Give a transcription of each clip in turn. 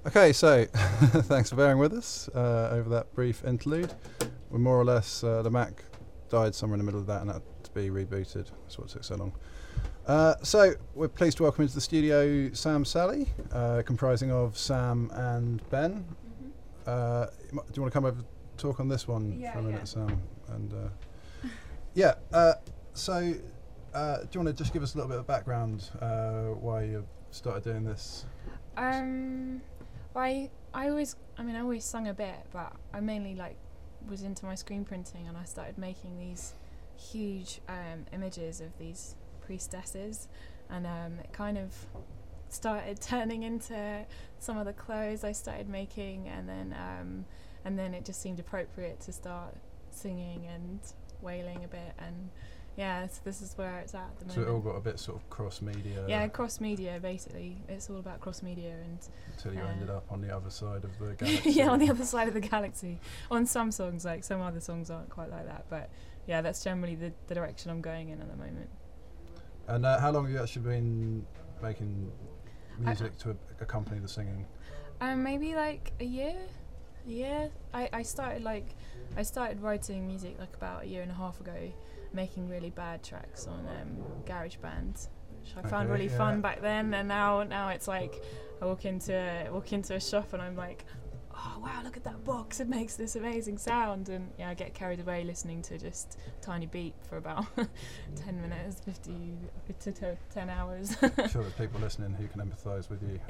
Okay, so thanks for bearing with us over that brief interlude. We're more or less, the Mac died somewhere in the middle of that and had to be rebooted. That's what took so long. So we're pleased to welcome into the studio Sam Sally, comprising of Sam and Ben. Mm-hmm. Do you want to come over and talk on this one for a minute, Sam? And so do you want to just give us a little bit of background why you started doing this? I always sung a bit, but I mainly was into my screen printing, and I started making these huge images of these priestesses, and it kind of started turning into some of the clothes I started making, and then it just seemed appropriate to start singing and wailing a bit, and so this is where it's at the moment. So it all got a bit sort of cross-media. Yeah, cross-media, basically. It's all about cross-media. Until you ended up on the other side of the galaxy. Yeah, on the other side of the galaxy. On some songs, some other songs aren't quite like that. But yeah, that's generally the direction I'm going in at the moment. And how long have you actually been making music to accompany the singing? Maybe a year. Yeah, I started writing music about a year and a half ago, making really bad tracks on GarageBand, which I found really fun back then. And now it's I walk into a shop and I'm like, oh wow, look at that box, it makes this amazing sound, and I get carried away listening to just tiny beat for about 10 minutes, 50 to 10 hours. I'm sure there's people listening who can empathise with you.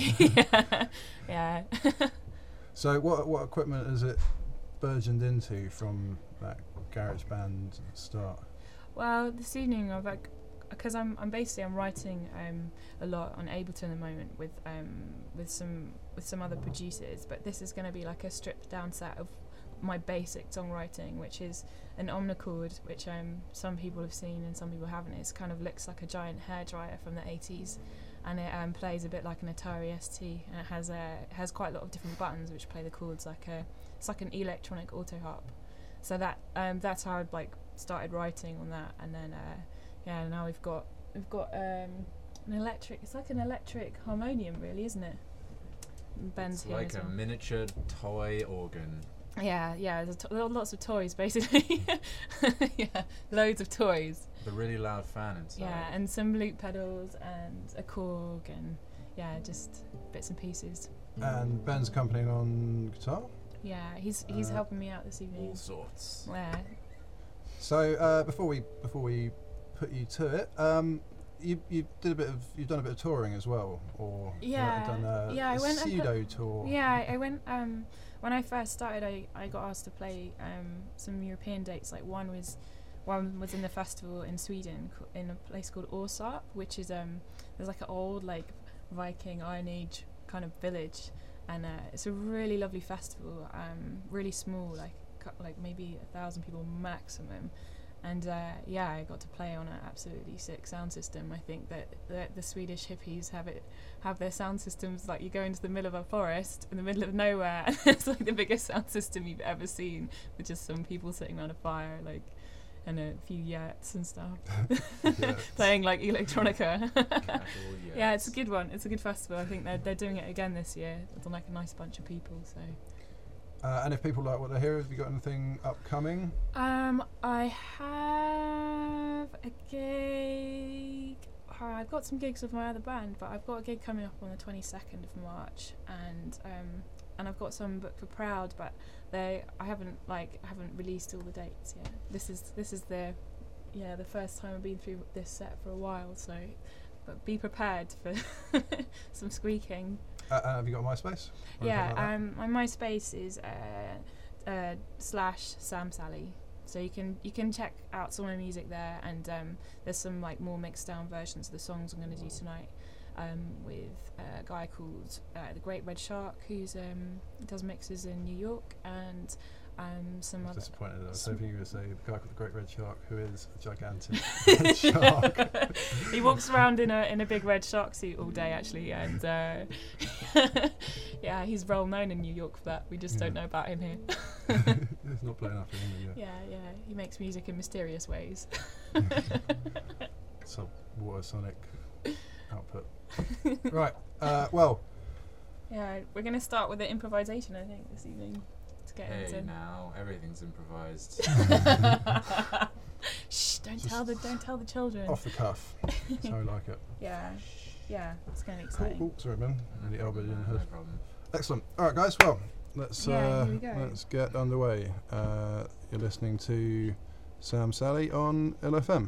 Yeah. So what equipment has it burgeoned into from that GarageBand start? Well, this evening because I'm writing a lot on Ableton at the moment with some other producers, but this is going to be a stripped down set of my basic songwriting, which is an Omnichord, which some people have seen and some people haven't. It kind of looks like a giant hairdryer from the 80s, and it plays a bit like an Atari ST, and it has quite a lot of different buttons which play the chords it's like an electronic auto harp. So that's how I started writing on that, and then now we've got an electric. It's like an electric harmonium, really, isn't it? Ben's it's like a miniature toy organ. Yeah. There's lots of toys, basically. Yeah, loads of toys. The really loud fan inside. Yeah, and some loop pedals and a Korg, and just bits and pieces. And Ben's accompanying on guitar? Yeah, he's helping me out this evening. All sorts. Yeah. So before we put you to it, you've done a bit of touring as well, or done a pseudo tour. Yeah, I went when I first started. I got asked to play some European dates. One was in the festival in Sweden in a place called Åsarp, which is there's an old Viking Iron Age kind of village, and it's a really lovely festival. Really small, maybe 1,000 people maximum. And I got to play on an absolutely sick sound system. I think that the Swedish hippies have their sound systems you go into the middle of a forest in the middle of nowhere, and it's the biggest sound system you've ever seen, with just some people sitting around a fire, and a few yurts and stuff, playing electronica. Yeah, it's a good one. It's a good festival. I think they're doing it again this year. It's on a nice bunch of people. So. And if people like what they hear, have you got anything upcoming? I have a gig. I've got some gigs with my other band, but I've got a gig coming up on the 22nd of March, and I've got some booked for Proud, but I haven't released all the dates yet. This is the first time I've been through this set for a while, so but be prepared for some squeaking. Have you got a MySpace? Yeah, my MySpace is /Sam Sally. So you can check out some of my music there, and there's some more mixed down versions of the songs I'm going to do tonight with a guy called The Great Red Shark, who's does mixes in New York, and some other. Disappointed. I was hoping you would say the guy called The Great Red Shark, who is a gigantic red shark. He walks around in a big red shark suit all day, actually, and he's well known in New York for that. We just don't know about him here. He's not playing up in India. Yeah. He makes music in mysterious ways. So water sonic output. Right. Well, Yeah, we're gonna start with the improvisation, I think, this evening to get Hey, into. now everything's improvised. Shh! Don't tell the children. Off the cuff. That's how I like it. Yeah, it's gonna be Cool. exciting. Oh, sorry, man. Really elbowed you in the No head. problem. Excellent. All right, guys. Well, let's Yeah, here we go. let's get underway. You're listening to Sam Sally on LFM.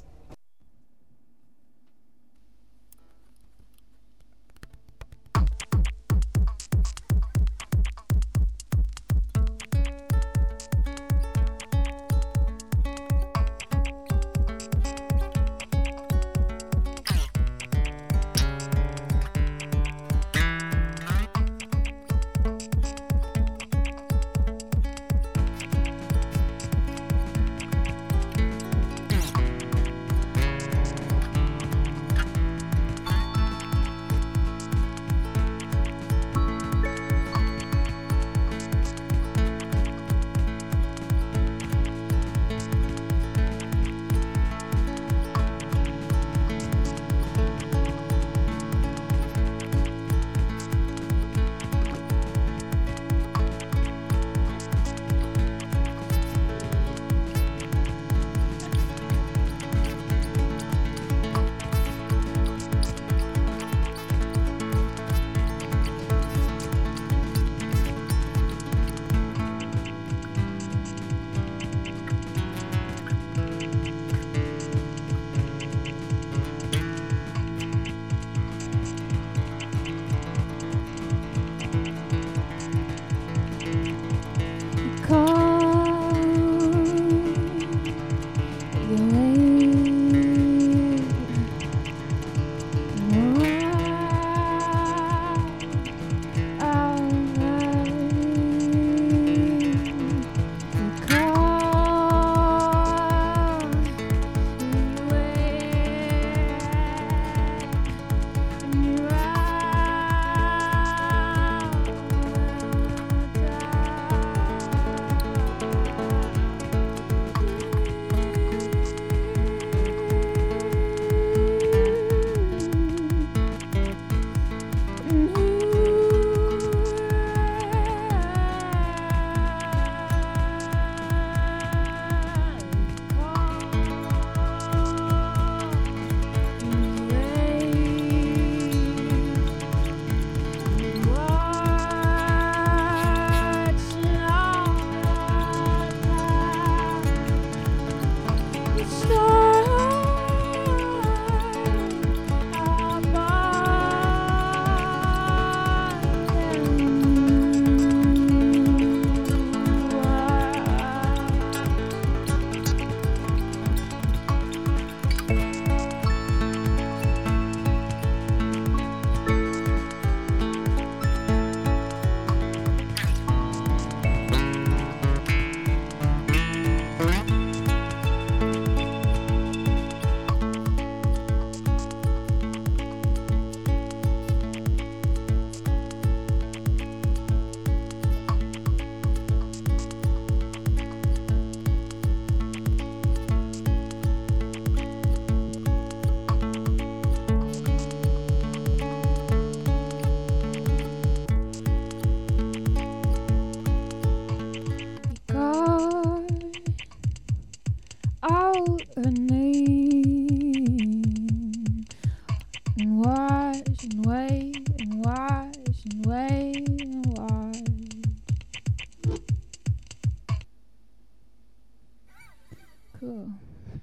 Cool.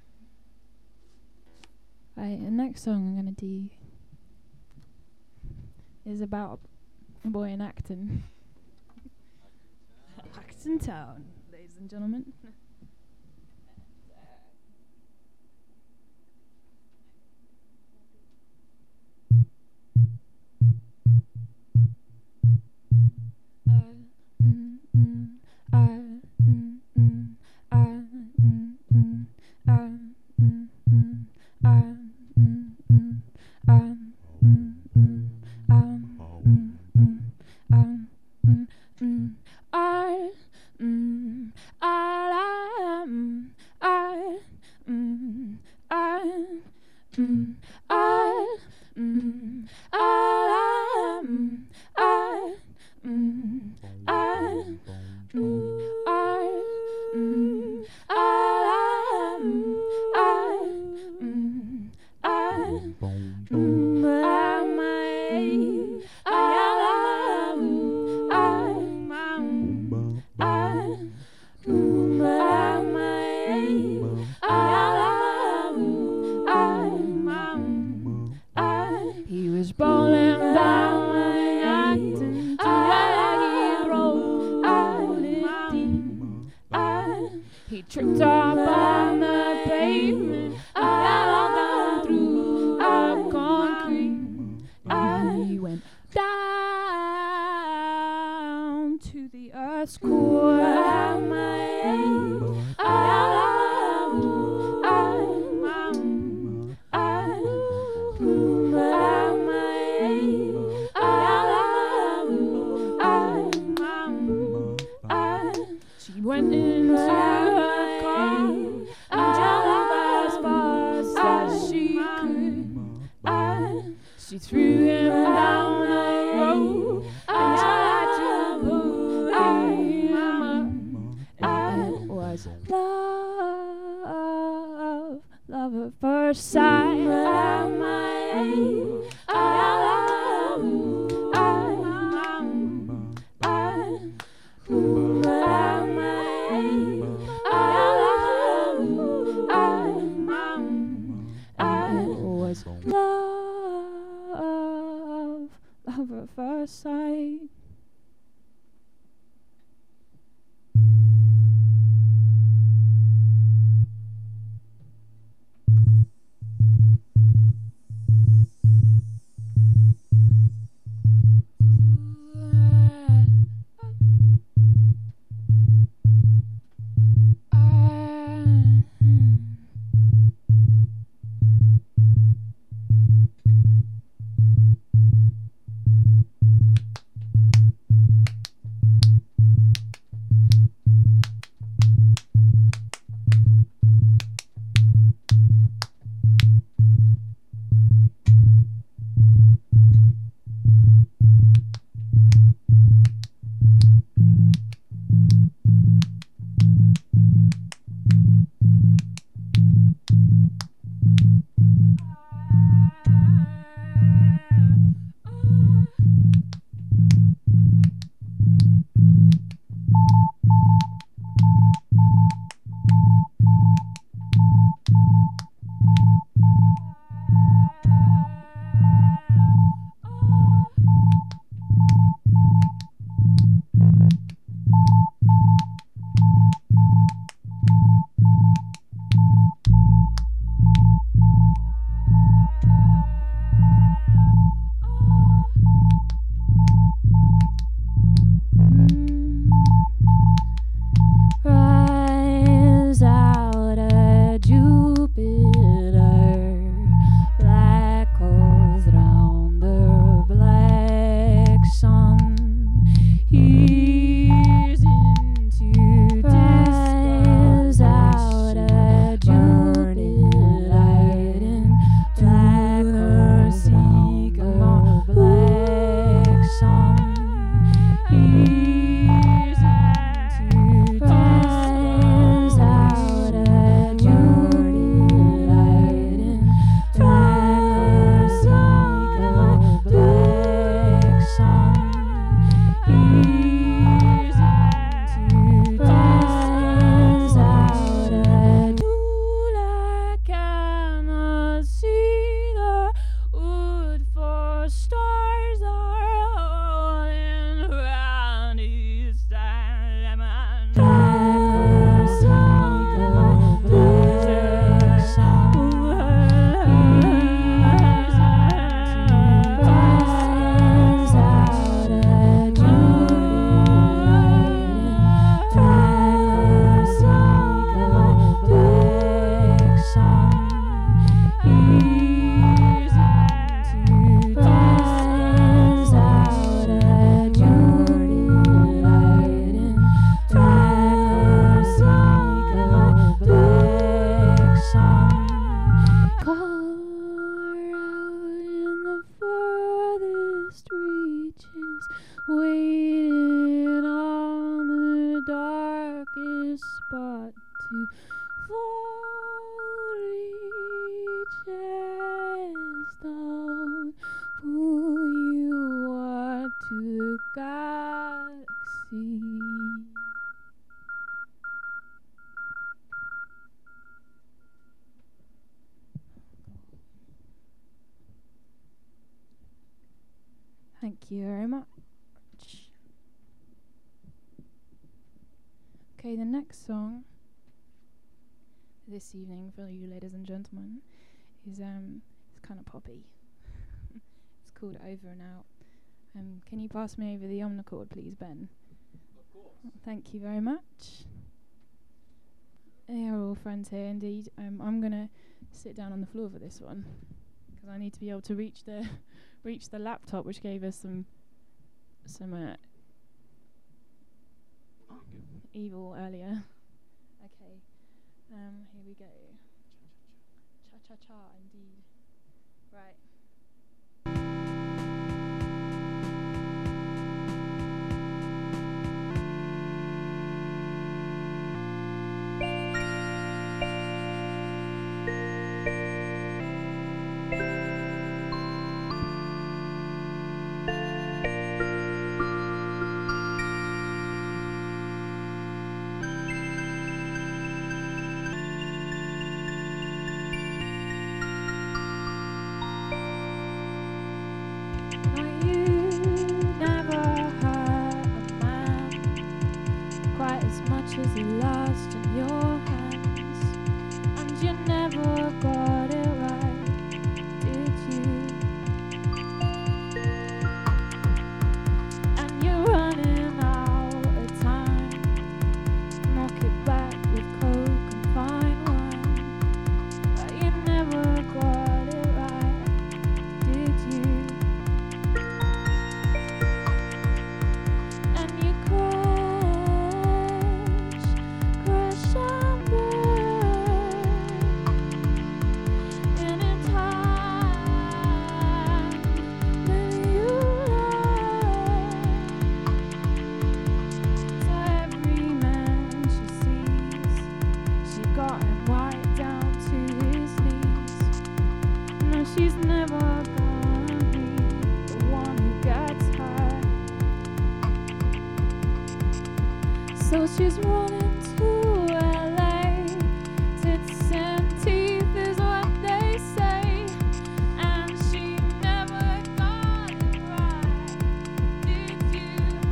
Right, the next song I'm gonna do is about a boy in Acton. Acton Town, ladies and gentlemen. He was rolling down Manhattan till he rolled it deep. He tripped up on the pavement and fell down through the concrete. And he went down to the earth's core. She went into her car and drove as fast as she could. She threw him down the road and tried to pull him up. And it was love at first sight. Love at first sight. Thank you very much. Okay, the next song this evening for you ladies and gentlemen is it's kind of poppy. It's called Over and Out. Can you pass me over the omnichord, please, Ben? Of course. Thank you very much. They are all friends here, indeed. I'm gonna sit down on the floor for this one because I need to be able to reach the laptop, which gave us some evil earlier. Okay, here we go. Cha cha cha, indeed. Right. As you lost in your hands, and you never got it right, did you? And you're running out of time, knock it back with coke and fine wine, but you never got it right, did you? And you she's never gonna be the one who gets hurt. So she's running to LA. Tits and teeth is what they say, and she never got it right, did you?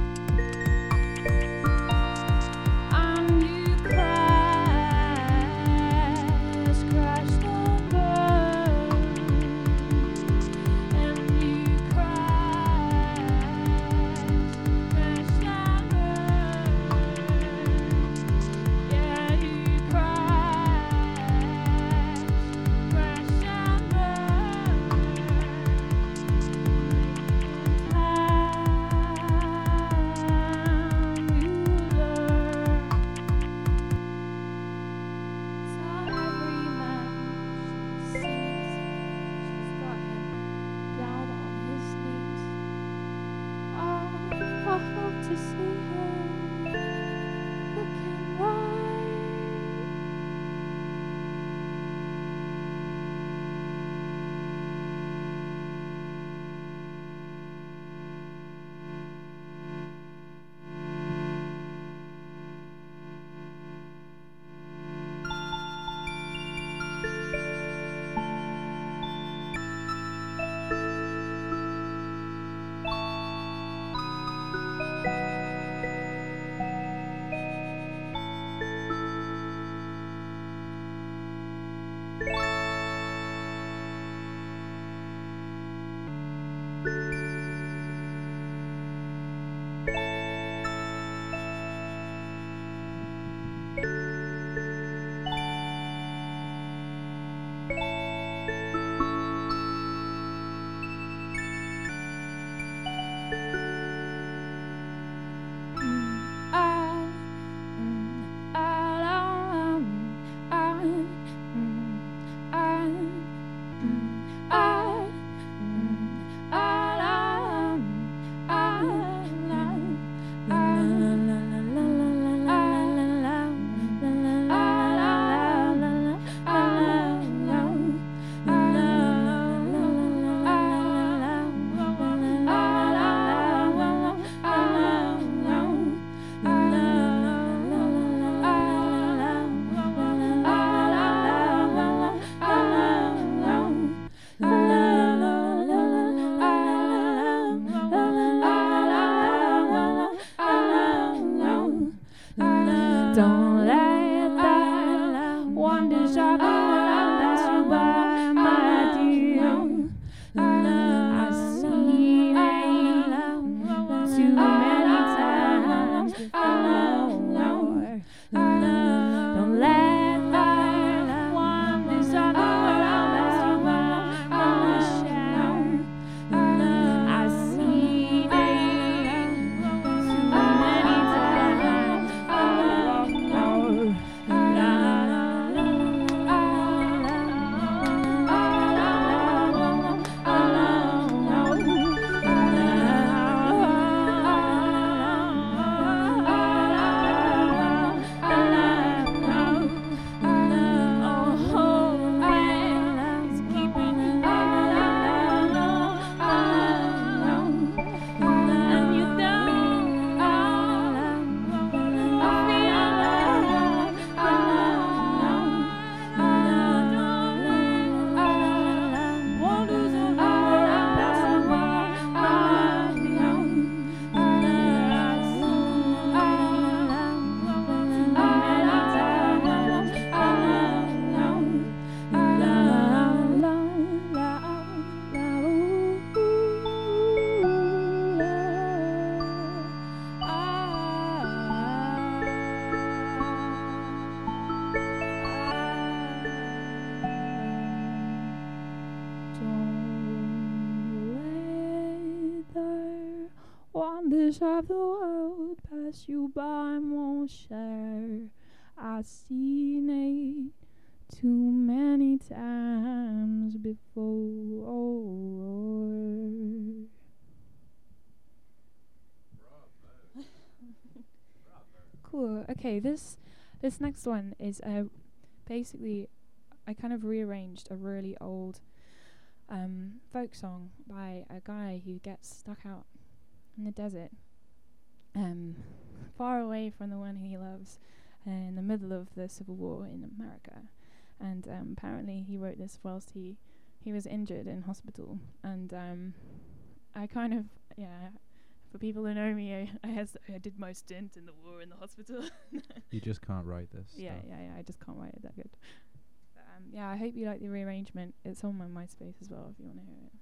And you crashed and burned. Don't let that wonder shop pass you by, my dear. I've seen it too many times before. Don't let that wonder shop pass you by, my share. I've seen it too many times before. Wonders of the world pass you by, mon cher. I've seen it too many times before. Cool. Okay, this next one is basically I kind of rearranged a really old folk song by a guy who gets stuck out in the desert, far away from the one he loves, in the middle of the Civil War in America. And apparently he wrote this whilst he was injured in hospital. And I kind of, for people who know me, I did my stint in the war in the hospital. You just can't write this Yeah, stuff. I just can't write it that good. But, I hope you like the rearrangement. It's on my MySpace as well if you want to hear it.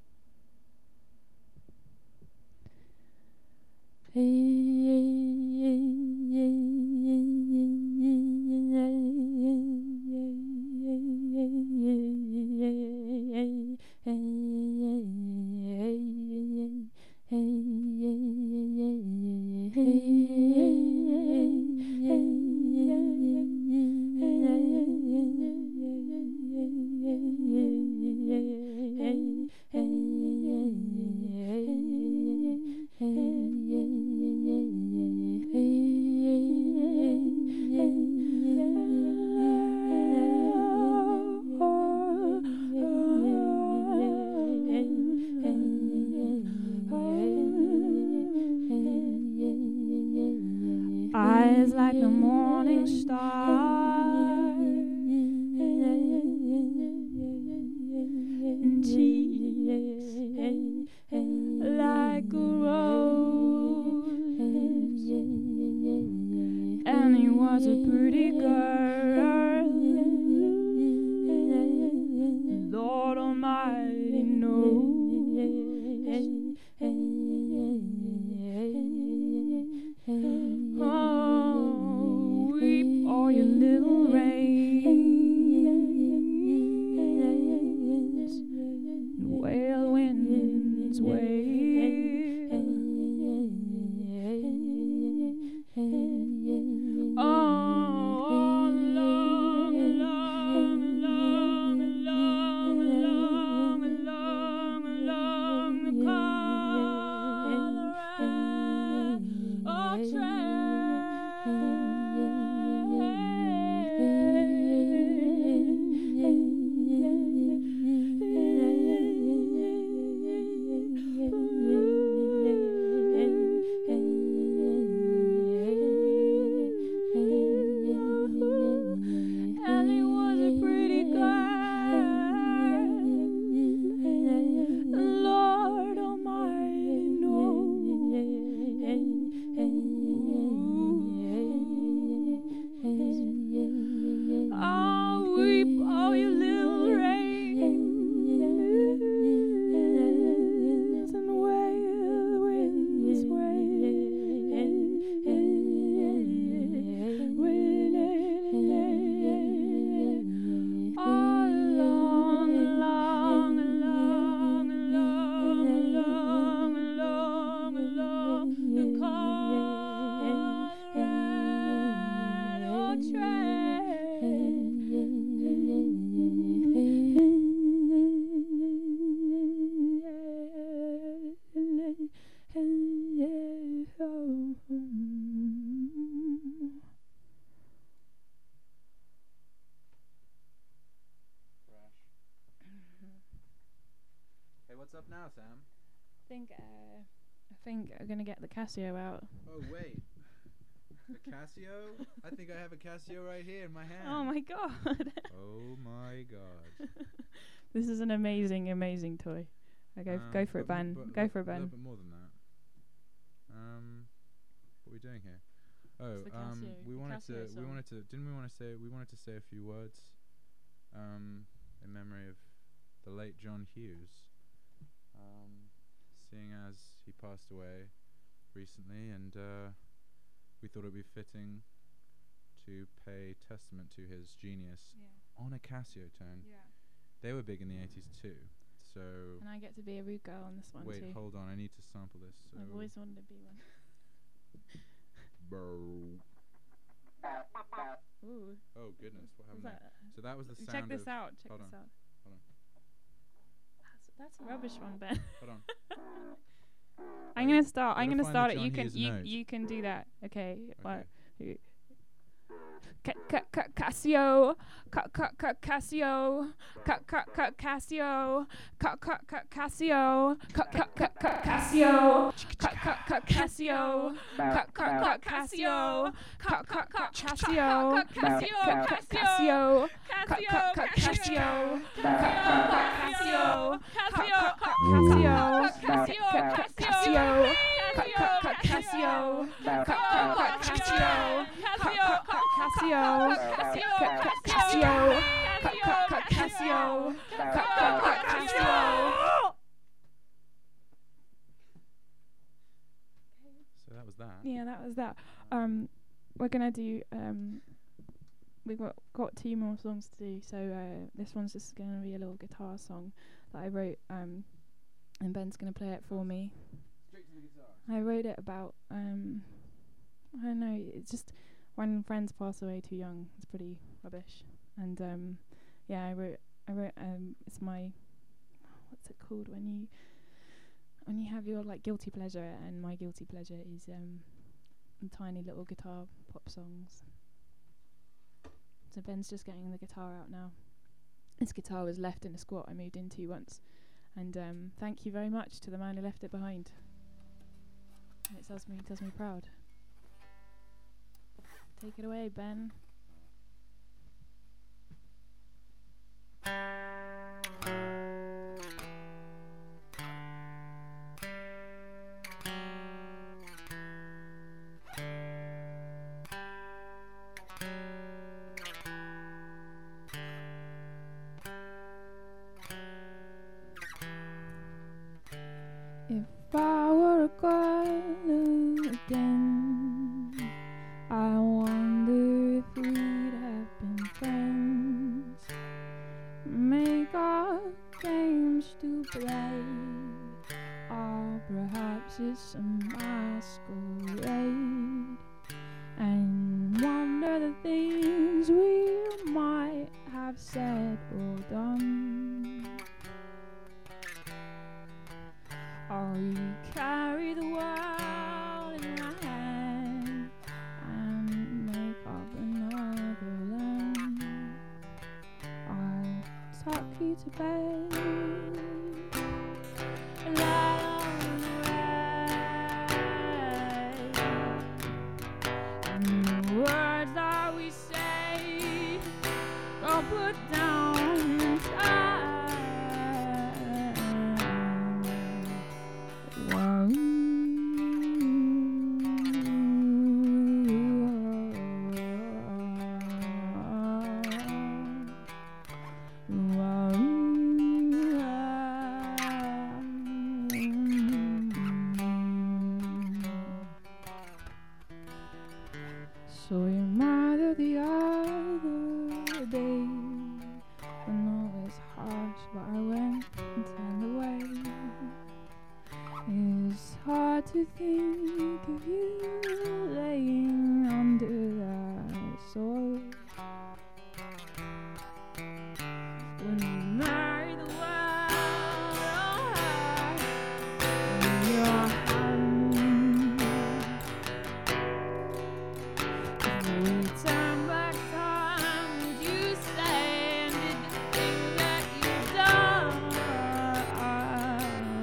Eyes like the morning star, and cheeks like a rose, and he was a pretty girl. Lord Almighty knows. Oh, weep all your little rains, and wail winds wail. Oh, long, long, long, long, long, long, long, up now, Sam? I think I'm gonna get the Casio out. Oh wait, the Casio? I think I have a Casio right here in my hand. Oh my god! Oh my god. This is an amazing, amazing toy. Go for it, Ben. Go for it, A little Ben. bit more than that. What are we doing here? Oh, It's the Casio, we the wanted Casio song. we wanted to say a few words, in memory of the late John Hughes, seeing as he passed away recently, and we thought it would be fitting to pay testament to his genius on a Casio tone. Yeah. They were big in the 80s too. So And I get to be a rude girl on this one wait, too. hold on, I need to sample this. So I've always wanted to be one. Brr. Ooh. Oh goodness, what What's happened there? that? So that was the sound Check this of out. Check hold this on, out. hold on. That's a rubbish one, Ben. Hold on. I'm gonna start. Gotta I'm gonna find start the it. You John can Hughes you note. you can do that. Okay. Okay. Casio, Casio, Casio, Casio, Casio, Casio, Casio, Casio, Casio, Casio, So that was that. Yeah, that was that. We're gonna do. We've got 2 more songs to do. So this one's just gonna be a little guitar song that I wrote. And Ben's gonna play it for me. Straight to the guitar. I wrote it about. I don't know. It's just when friends pass away too young. It's pretty rubbish. And yeah, I wrote. It's my. What's it called when you have your like guilty pleasure, and my guilty pleasure is tiny little guitar pop songs. So Ben's just getting the guitar out now. This guitar was left in a squat I moved into once, and thank you very much to the man who left it behind. It does me proud. Take it away, Ben. If I were a girl again, I wonder if we'd have been friends. Make up games to play, or perhaps it's a masquerade, and wonder the things we might have said or done. Or we carry the world in our hand and make up another land. I'll tuck you to bed and lie on the bed. And the words that we say are put down inside. So you're mad at the other day, and all was harsh, but I went and turned away. It's hard to think of you laying under that soil. When you marry the world in your hand, if we turn back time, would you say and did the things that you've done?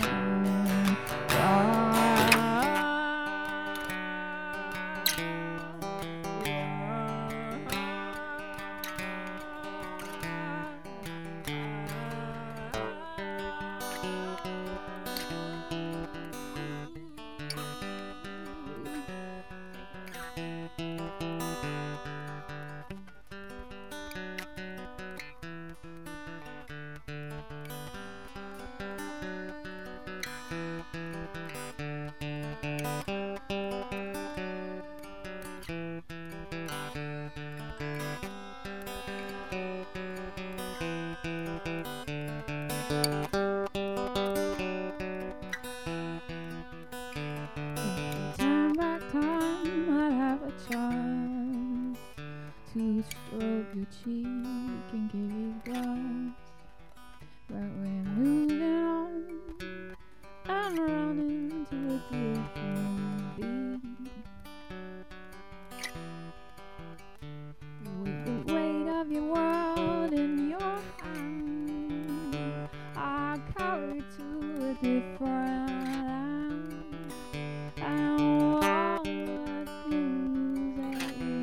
stroke your cheek and give you glass. But we're moving on and running to a different beat. With the weight of your world in your hand, I carry to a different land. And all the things that you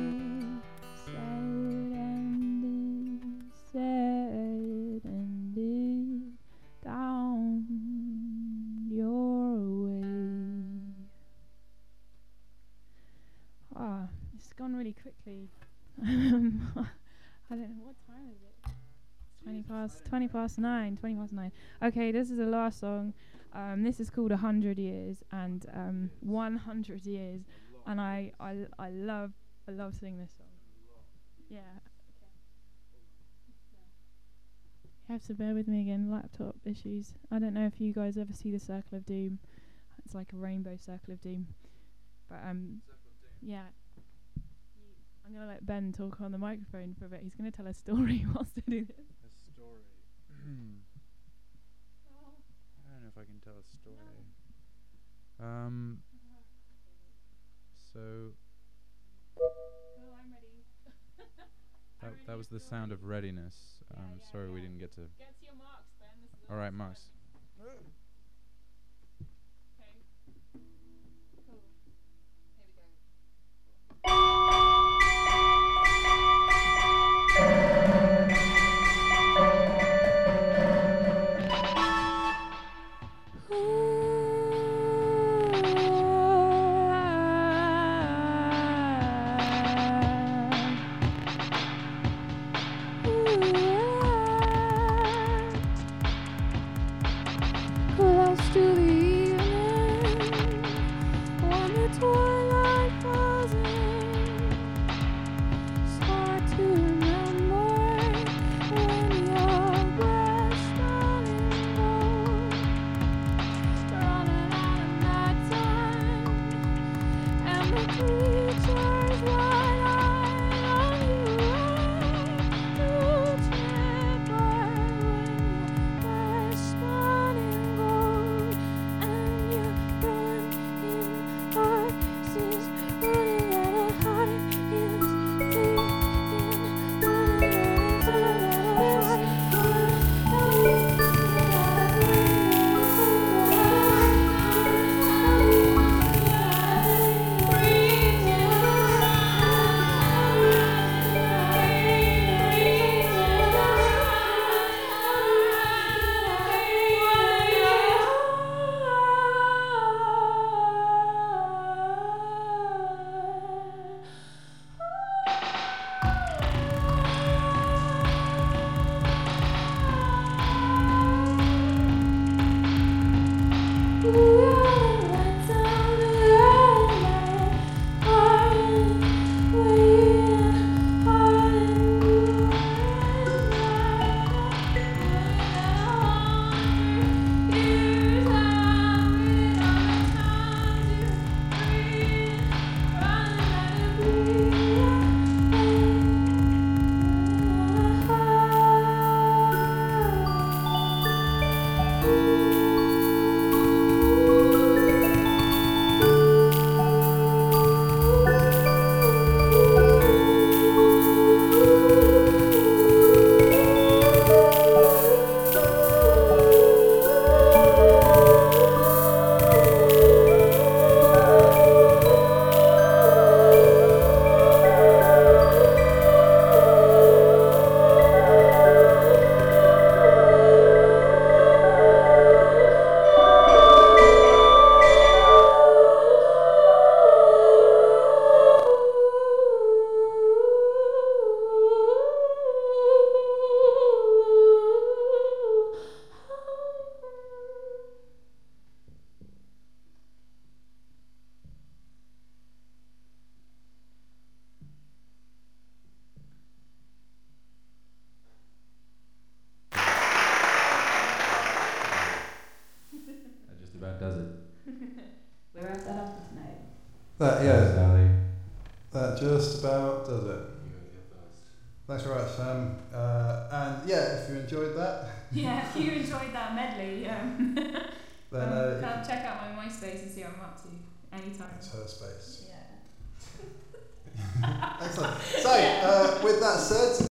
said and did down your way. Ah, it's gone really quickly. I don't know, what time is it? 20 past 9. Okay, this is the last song. This is called 100 Years, and 100 years, and I love singing this song. Yeah. You have to bear with me again, laptop issues. I don't know if you guys ever see the Circle of Doom. It's like a rainbow circle of doom. But yeah. I'm going to let Ben talk on the microphone for a bit. He's going to tell a story whilst I do this. A story. I don't know if I can tell a story. So I'm ready. that was the sound of readiness. Sorry we didn't get to. Get to your marks, Ben. This is the All right, last marks. one. Okay. Cool. Here we go. Close to the evening, when the twilight falls in, it's hard to remember when your breath's running low, running out of night time, and the creature's wide-eyed on you, to tremble when your breath's running gold, and you're running in horses, running out of heart and bleeding, running out That just about does it. You gotta go first. Thanks very much, Sam. And yeah, if you enjoyed that, Yeah, if you enjoyed that medley, then come check out my MySpace and see what I'm up to anytime. it's her space. Yeah. Excellent. So, with that said,